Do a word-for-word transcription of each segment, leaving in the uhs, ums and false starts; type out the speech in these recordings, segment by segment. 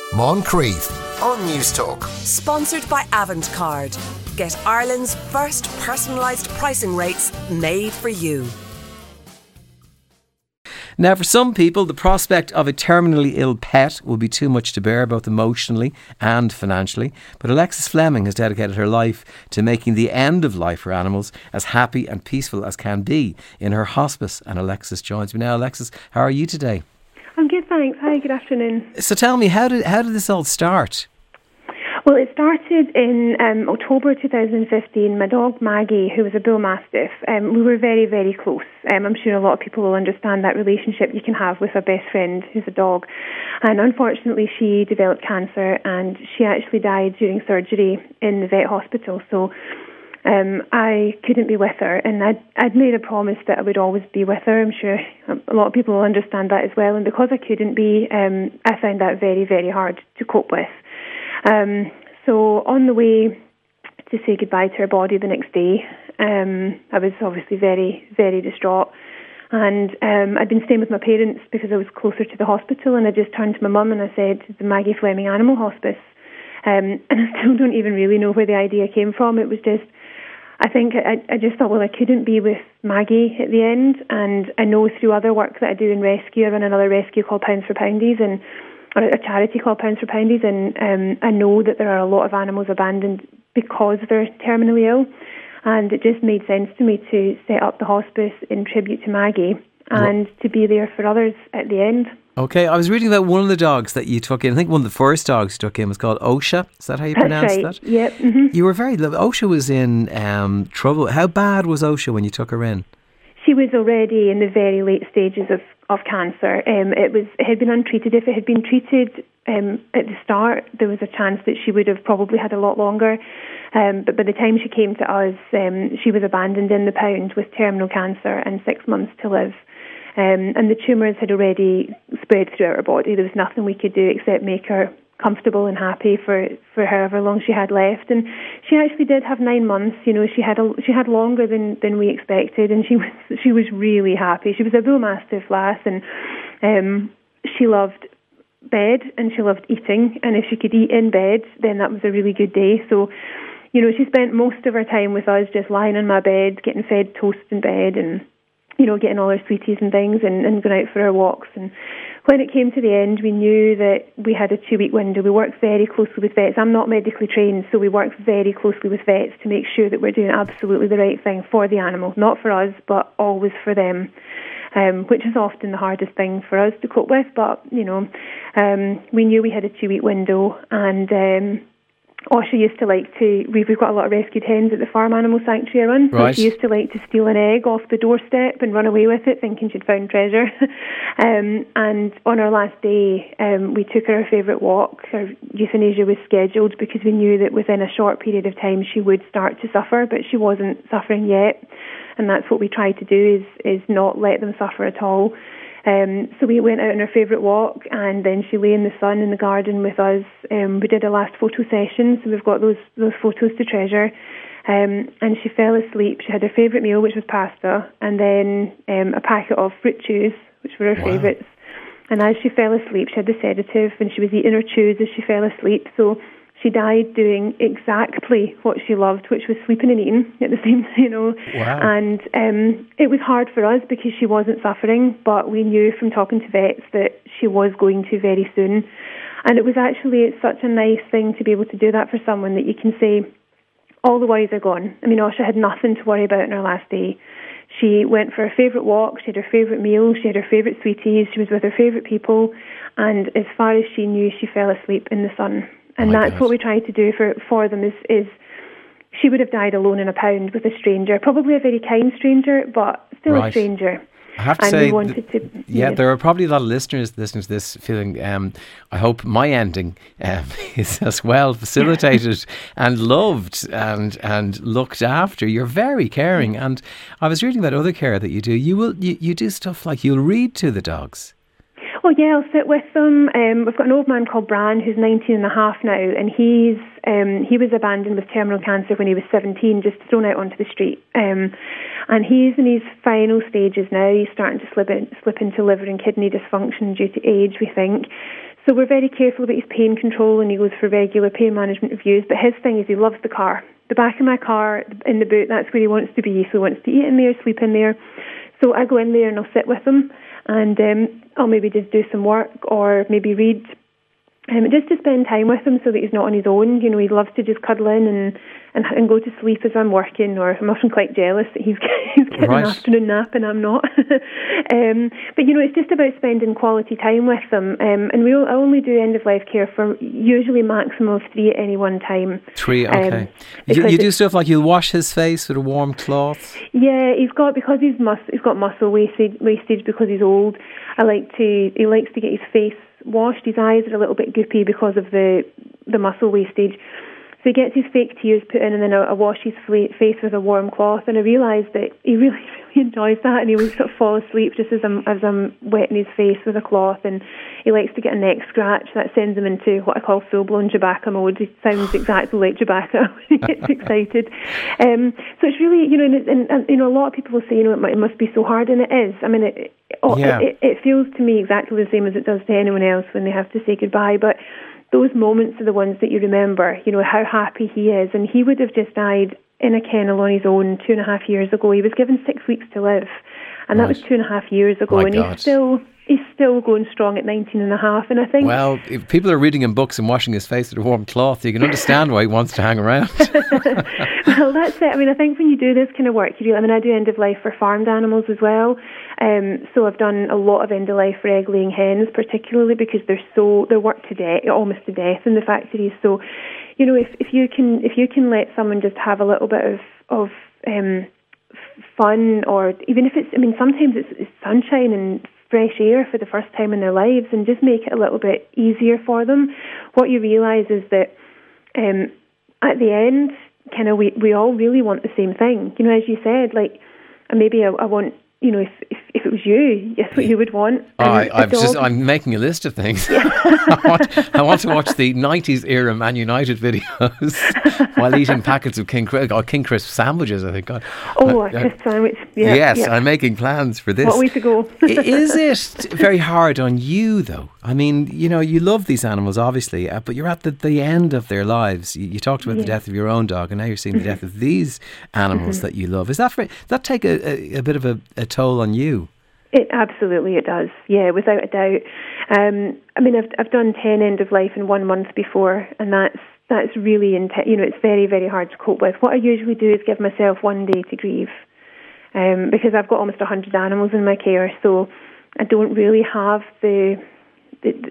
Moncrief on News Talk. Sponsored by Avantcard. Get Ireland's first personalised pricing rates made for you. Now, for some people, the prospect of a terminally ill pet will be too much to bear, both emotionally and financially. But Alexis Fleming has dedicated her life to making the end of life for animals as happy and peaceful as can be in her hospice. And Alexis joins me now. Alexis, how are you today? I'm good, thanks. Hi, good afternoon. So tell me, how did how did this all start? Well, it started in um, October twenty fifteen. My dog Maggie, who was a bull mastiff, um, we were very, very close. Um, I'm sure a lot of people will understand that relationship you can have with a best friend who's a dog. And unfortunately, she developed cancer and she actually died during surgery in the vet hospital. So um, I couldn't be with her, and I'd, I'd made a promise that I would always be with her. I'm sure a lot of people will understand that as well. And because I couldn't be, um, I found that very, very hard to cope with. Um, so on the way to say goodbye to her body the next day, um, I was obviously very, very distraught. And um, I'd been staying with my parents because I was closer to the hospital, and I just turned to my mum and I said, the Maggie Fleming Animal Hospice. Um, and I still don't even really know where the idea came from. It was just, I think I, I just thought, well, I couldn't be with Maggie at the end. And I know through other work that I do in rescue, I run another rescue called Pounds for Poundies, and or a charity called Pounds for Poundies, and um, I know that there are a lot of animals abandoned because they're terminally ill, and it just made sense to me to set up the hospice in tribute to Maggie and what? to be there for others at the end. Okay, I was reading about one of the dogs that you took in. I think one of the first dogs you took in was called Osha. Is that how you That's pronounce right. that? Yep. Mm-hmm. You were very... Osha was in um, trouble. How bad was Osha when you took her in? She was already in the very late stages of, of cancer. Um, it was it had been untreated. If it had been treated um, at the start, there was a chance that she would have probably had a lot longer. Um, but by the time she came to us, um, she was abandoned in the pound with terminal cancer and six months to live. Um, and the tumours had already spread throughout her body. There was nothing we could do except make her comfortable and happy for, for however long she had left. And she actually did have nine months. You know, she had a, she had longer than, than we expected, and she was she was really happy. She was a bull mastiff lass, and um, she loved bed and she loved eating. And if she could eat in bed, then that was a really good day. So, you know, she spent most of her time with us just lying on my bed, getting fed toast in bed, and you know, getting all her sweeties and things, and, and going out for her walks. And when it came to the end, we knew that we had a two-week window. We worked very closely with vets. I'm not medically trained, so we worked very closely with vets to make sure that we're doing absolutely the right thing for the animal, not for us, but always for them, um, which is often the hardest thing for us to cope with. But, you know, um, we knew we had a two-week window, and um, Osha used to like to, we've, we've got a lot of rescued hens at the farm animal sanctuary I run, right. So she used to like to steal an egg off the doorstep and run away with it thinking she'd found treasure. um, and on our last day, um, we took her her favourite walk. Her euthanasia was scheduled because we knew that within a short period of time she would start to suffer, but she wasn't suffering yet. And that's what we try to do, is, is not let them suffer at all. Um, so we went out on our favourite walk, and then she lay in the sun in the garden with us. Um, we did a last photo session, so we've got those those photos to treasure. Um, and she fell asleep. She had her favourite meal, which was pasta, and then um, a packet of fruit chews, which were her wow. favourites. And as she fell asleep, she had the sedative, and she was eating her chews as she fell asleep. So she died doing exactly what she loved, which was sleeping and eating at the same time, you know. Wow. And um, it was hard for us because she wasn't suffering, but we knew from talking to vets that she was going to very soon. And it was actually, it's such a nice thing to be able to do that for someone, that you can say, all the worries are gone. I mean, Osha had nothing to worry about on her last day. She went for her favourite walk, she had her favourite meal, she had her favourite sweeties, she was with her favourite people, and as far as she knew, she fell asleep in the sun. And oh that's God. What we try to do for for them is, is she would have died alone in a pound with a stranger, probably a very kind stranger, but still right. a stranger. I have to and say, we wanted to, yeah, yeah, there are probably a lot of listeners listening to this feeling, um, I hope my ending um, is as well facilitated and loved and and looked after. You're very caring. And I was reading about other care that you do. You will you, you do stuff like you'll read to the dogs. Well, yeah, I'll sit with them. Um, we've got an old man called Bran who's nineteen and a half now, and he's um, he was abandoned with terminal cancer when he was seventeen, just thrown out onto the street. Um, and he's in his final stages now. He's starting to slip, in, slip into liver and kidney dysfunction due to age, we think. So we're very careful about his pain control, and he goes for regular pain management reviews. But his thing is he loves the car. The back of my car, in the boot, that's where he wants to be. So he wants to eat in there, sleep in there. So I go in there and I'll sit with him, and um, I'll maybe just do some work or maybe read, um, just to spend time with him so that he's not on his own. You know, he loves to just cuddle in and, and, and go to sleep as I'm working, or I'm often quite jealous that he's, he's getting Right. an afternoon nap and I'm not. um, but, you know, it's just about spending quality time with them. Um, and we I only do end-of-life care for usually maximum of three at any one time. Three, okay. Um, you because you do it- stuff like you'll wash his face with a warm cloth. Yeah, he's got, because he's mus- he's got muscle wastage, wastage because he's old. I like to, he likes to get his face washed. His eyes are a little bit goopy because of the the muscle wastage. So he gets his fake tears put in, and then I, I wash his fla- face with a warm cloth. And I realised that he really, really enjoys that, and he will sort of fall asleep just as I'm as I'm wetting his face with a cloth. And he likes to get a neck scratch. That sends him into what I call full-blown Chewbacca mode. He sounds exactly like Chewbacca when he gets excited. Um, so it's really, you know, and, and, and you know, a lot of people will say, you know, it, might, it must be so hard, and it is. I mean, it, oh, Yeah. it, it feels to me exactly the same as it does to anyone else when they have to say goodbye. But those moments are the ones that you remember, you know, how happy he is. And he would have just died in a kennel on his own two and a half years ago. He was given six weeks to live, and that Right. was two and a half years ago. My and God. he's still he's still going strong at nineteen and a half. And I think... Well, if people are reading him books and washing his face with a warm cloth, you can understand why he wants to hang around. Well, that's it. I mean, I think when you do this kind of work, you do. I mean, I do end of life for farmed animals as well. Um, so I've done a lot of end of life for egg-laying hens, particularly because they're so they're worked to death, almost to death in the factories. So, you know, if if you can if you can let someone just have a little bit of of um, fun, or even if it's, I mean, sometimes it's, it's sunshine and fresh air for the first time in their lives, and just make it a little bit easier for them. What you realise is that um, at the end, kind of we, we all really want the same thing. You know, as you said, like, and maybe I, I want, you know, if, if if it was you, that's what you would want. Oh, I, the I've just, dog- I'm making a list of things. I, want, I want to watch the nineties era Man United videos while eating packets of King Crisp, or King Crisp sandwiches, I think. God. Oh, Uh, a crisp sandwich. Yeah, yes, yeah. I'm making plans for this. What a way to go. I- Is it very hard on you, though? I mean, you know, you love these animals, obviously, uh, but you're at the, the end of their lives. You, you talked about the Yeah. death of your own dog, and now you're seeing the death of these animals that you love. Is that, for, does that take a, a, a bit of a, a toll on you? It absolutely it does. Yeah, without a doubt. Um, I mean, I've I've done ten end of life in one month before, and that's that's really intense. You know, it's very very hard to cope with. What I usually do is give myself one day to grieve, um, because I've got almost a hundred animals in my care, so I don't really have the. the, the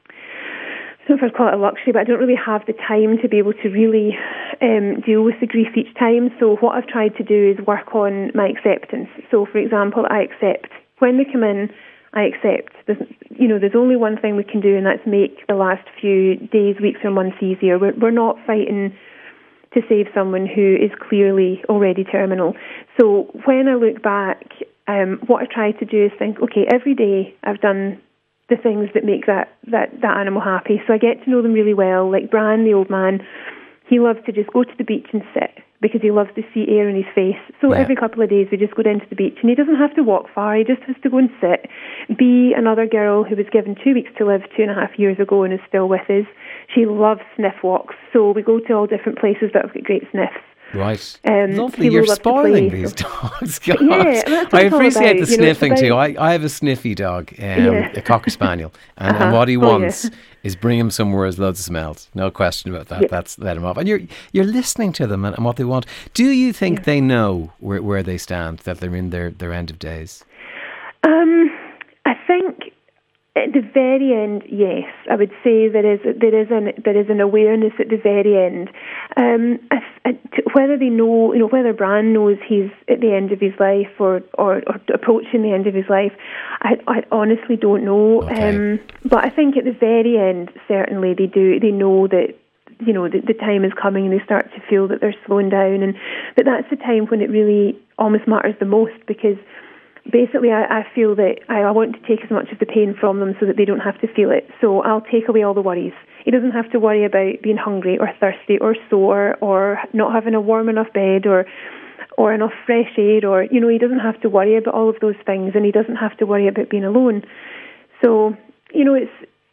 I don't know if I'd call it a luxury, but I don't really have the time to be able to really um, deal with the grief each time. So what I've tried to do is work on my acceptance. So, for example, I accept when they come in. I accept. There's, you know, there's only one thing we can do, and that's make the last few days, weeks, or months easier. We're, we're not fighting to save someone who is clearly already terminal. So when I look back, um, what I try to do is think, okay, every day I've done the things that make that, that, that animal happy. So I get to know them really well. Like Bran, the old man, he loves to just go to the beach and sit because he loves to see air in his face. So Yeah. every couple of days we just go down to the beach, and he doesn't have to walk far. He just has to go and sit. B, another girl who was given two weeks to live two and a half years ago and is still with us. She loves sniff walks. So we go to all different places that have got great sniffs. Right. Um, Lovely. people You're love to spoiling play, these so- dogs. God. Yeah, that's what I it's all appreciate about. the You know, it's sniffing too. about- I, I have a sniffy dog, um, Yeah. a Cocker Spaniel. And, and Uh-huh. what he Oh, wants yeah. is bring him somewhere with loads of smells. No question about that. Yeah. That's let him off. And you're you're listening to them and, and what they want. Do you think Yeah. they know where, where they stand, that they're in their, their end of days? Um, I think at the very end, yes, I would say there is there is an there is an awareness at the very end. Um, I, I, t- whether they know, you know, whether Bran knows he's at the end of his life or, or, or approaching the end of his life, I, I honestly don't know. Okay. Um, but I think at the very end, certainly they do. They know that, you know, the, the time is coming, and they start to feel that they're slowing down, and that that's the time when it really almost matters the most, because basically I, I feel that I, I want to take as much of the pain from them so that they don't have to feel it. So I'll take away all the worries. He doesn't have to worry about being hungry or thirsty or sore or not having a warm enough bed or or enough fresh air, or, you know, he doesn't have to worry about all of those things, and he doesn't have to worry about being alone. So, you know, it's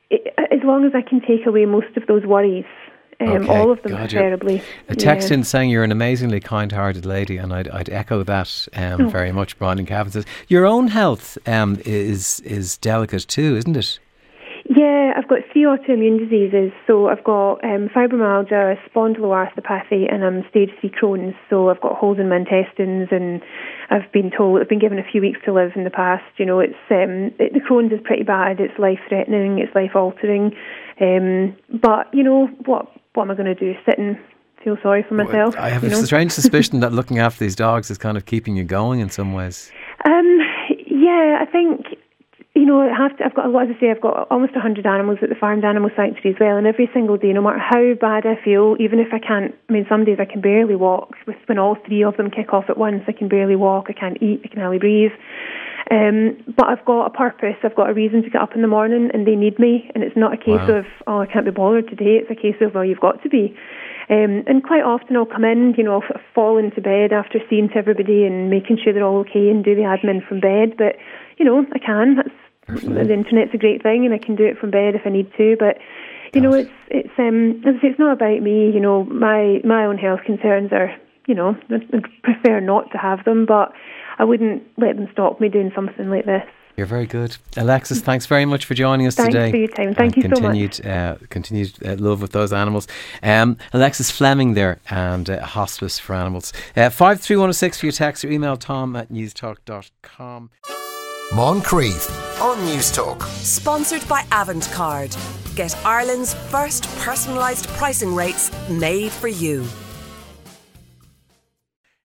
it, as long as I can take away most of those worries. Um, okay. All of them, God, preferably. A text yeah. in saying you're an amazingly kind-hearted lady, and I'd, I'd echo that um, oh. very much. Brian Cavan says your own health um, is is delicate too, isn't it? Yeah, I've got three autoimmune diseases. So I've got um, fibromyalgia, spondyloarthropathy, and I'm stage three Crohn's. So I've got holes in my intestines, and I've been told, I've been given a few weeks to live in the past. You know, it's um, it, the Crohn's is pretty bad. It's life-threatening. It's life-altering. Um, but you know what? What am I going to do? Sit and feel sorry for myself? I have you a know? strange suspicion that looking after these dogs is kind of keeping you going in some ways. Um, yeah, I think. You know, I have to, I've got a lot to say. I've got almost one hundred animals at the Farmed Animal Sanctuary as well, and every single day, no matter how bad I feel, even if I can't, I mean, some days I can barely walk. When all three of them kick off at once, I can barely walk, I can't eat, I can hardly breathe. Um, but I've got a purpose, I've got a reason to get up in the morning, and they need me, and it's not a case Wow. of, oh, I can't be bothered today. It's a case of, well, you've got to be. Um, and quite often I'll come in, you know, I'll sort of fall into bed after seeing to everybody and making sure they're all okay and do the admin from bed. But, you know, I can. That's The internet's a great thing, and I can do it from bed if I need to. But you know, it's it's um, as I say, it's not about me. You know, my my own health concerns are, you know, I'd prefer not to have them, but I wouldn't let them stop me doing something like this. You're very good, Alexis. Thanks very much for joining us Thanks today. for your time. Thank you so much. Continued, uh, continued uh, love with those animals. Um, Alexis Fleming there, and uh, Hospice for Animals. Uh, five three one oh six for your text or email Tom at newstalk dot com. Moncrief on Newstalk. Sponsored by Avantcard. Get Ireland's first personalised pricing rates made for you.